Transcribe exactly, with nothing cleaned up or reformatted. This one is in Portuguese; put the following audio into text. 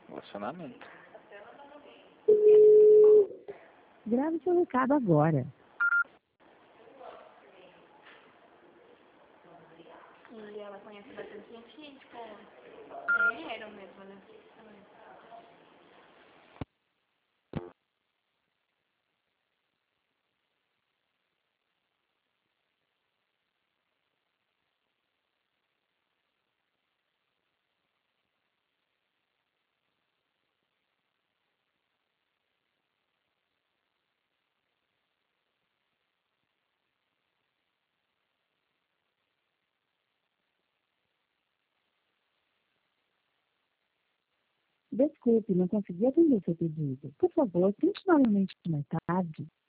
Relacionamento. Grave seu recado agora. E ela conhece bastante gente, tipo, engenheiro mesmo, né? Desculpe, não consegui atender seu pedido. Por favor, tente novamente mais tarde.